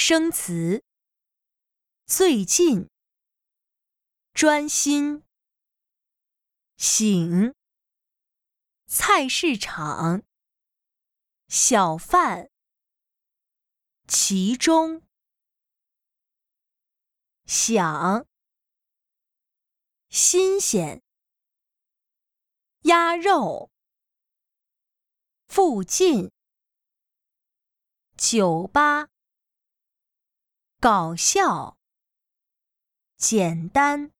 生词：最近、专心、醒、菜市场、小贩、其中、想、新鲜、鸭肉、附近、酒吧、搞笑、简单。